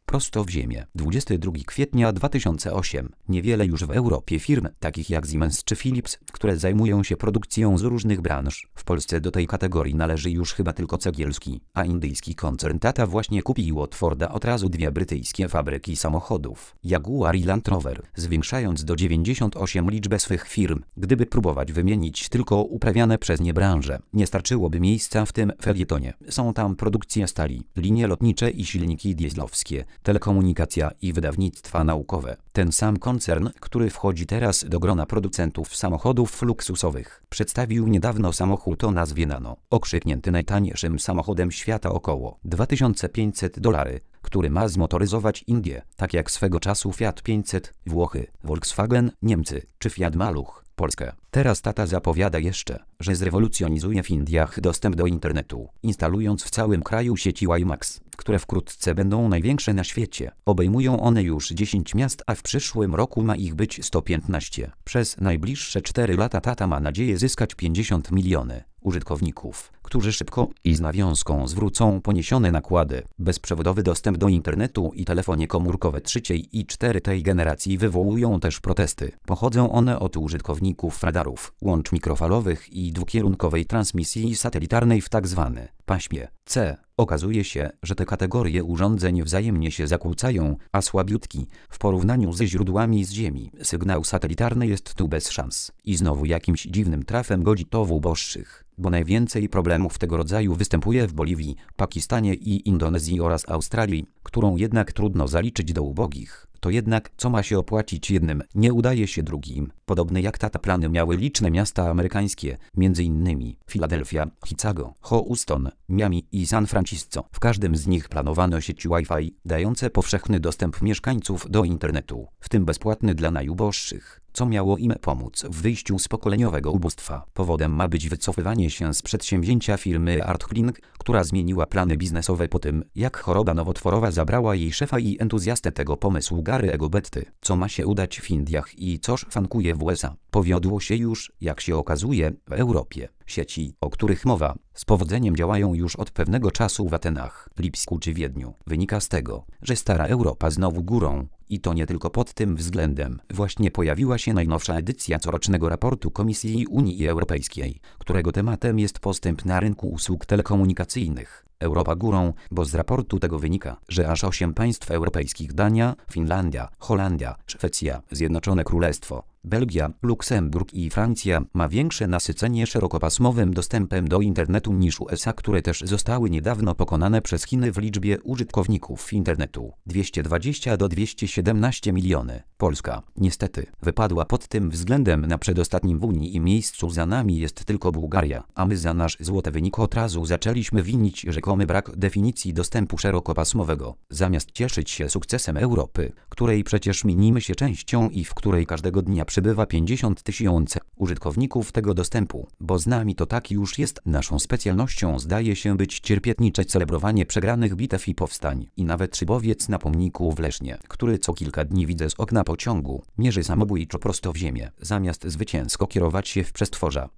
prosto w ziemię. 22 kwietnia 2008. Niewiele już w Europie firm, takich jak Siemens czy Philips, które zajmują się produkcją z różnych branż. W Polsce do tej kategorii należy już chyba tylko Cegielski, a indyjski koncern Tata właśnie kupił od Forda od razu 2 brytyjskie fabryki samochodów, Jaguar i Land Rover, zwiększając do 98 liczbę swych firm. Gdyby próbować wymienić tylko uprawiane przez nie branże, nie starczyłoby miejsca w tym felietonie. Są tam produkcja stali, linie lotnicze i silniki dieslowskie, telekomunikacja i wydawnictwa naukowe. Ten sam koncern, który wchodzi teraz do grona producentów samochodów luksusowych, przedstawił niedawno samochód o nazwie Nano, okrzyknięty najtańszym samochodem świata około $2500, który ma zmotoryzować Indie, tak jak swego czasu Fiat 500, Włochy, Volkswagen, Niemcy, czy Fiat Maluch, Polskę. Teraz Tata zapowiada jeszcze, że zrewolucjonizuje w Indiach dostęp do internetu, instalując w całym kraju sieci WiMAX, które wkrótce będą największe na świecie. Obejmują one już 10 miast, a w przyszłym roku ma ich być 115. Przez najbliższe 4 lata Tata ma nadzieję zyskać 50 milionów użytkowników, którzy szybko i z nawiązką zwrócą poniesione nakłady. Bezprzewodowy dostęp do internetu i telefonie komórkowe trzeciej i czwartej generacji wywołują też protesty. Pochodzą one od użytkowników radarów, łącz mikrofalowych i dwukierunkowej transmisji satelitarnej w tzw. paśmie C. Okazuje się, że te kategorie urządzeń wzajemnie się zakłócają, a słabiutki, w porównaniu ze źródłami z Ziemi, sygnał satelitarny jest tu bez szans. I znowu jakimś dziwnym trafem godzi to w uboższych, bo najwięcej problemów tego rodzaju występuje w Boliwii, Pakistanie i Indonezji oraz Australii, którą jednak trudno zaliczyć do ubogich. To jednak, co ma się opłacić jednym, nie udaje się drugim. Podobne jak Tata plany miały liczne miasta amerykańskie, m.in. Filadelfia, Chicago, Houston, Miami i San Francisco. W każdym z nich planowano sieci Wi-Fi, dające powszechny dostęp mieszkańców do internetu, w tym bezpłatny dla najuboższych, co miało im pomóc w wyjściu z pokoleniowego ubóstwa. Powodem ma być wycofywanie się z przedsięwzięcia firmy ArtClean, która zmieniła plany biznesowe po tym, jak choroba nowotworowa zabrała jej szefa i entuzjastę tego pomysłu Gary'ego Betty. Co ma się udać w Indiach i co szwankuje w USA? Powiodło się już, jak się okazuje, w Europie. Sieci, o których mowa, z powodzeniem działają już od pewnego czasu w Atenach, Lipsku czy Wiedniu. Wynika z tego, że stara Europa znowu górą. I to nie tylko pod tym względem. Właśnie pojawiła się najnowsza edycja corocznego raportu Komisji Unii Europejskiej, którego tematem jest postęp na rynku usług telekomunikacyjnych. Europa górą, bo z raportu tego wynika, że aż 8 państw europejskich: Dania, Finlandia, Holandia, Szwecja, Zjednoczone Królestwo, Belgia, Luksemburg i Francja ma większe nasycenie szerokopasmowym dostępem do internetu niż USA, które też zostały niedawno pokonane przez Chiny w liczbie użytkowników internetu: 220 do 217 milionów. Polska, niestety, wypadła pod tym względem na przedostatnim w Unii i miejscu za nami jest tylko Bułgaria, a my za nasz złoty wynik od razu zaczęliśmy winić rzekomy brak definicji dostępu szerokopasmowego, zamiast cieszyć się sukcesem Europy, której przecież minimy się częścią i w której każdego dnia przybywa 50 000 użytkowników tego dostępu, bo z nami to tak już jest. Naszą specjalnością zdaje się być cierpiętnicze celebrowanie przegranych bitew i powstań. I nawet szybowiec na pomniku w Lesznie, który co kilka dni widzę z okna pociągu, mierzy samobójczo prosto w ziemię, zamiast zwycięsko kierować się w przestworza.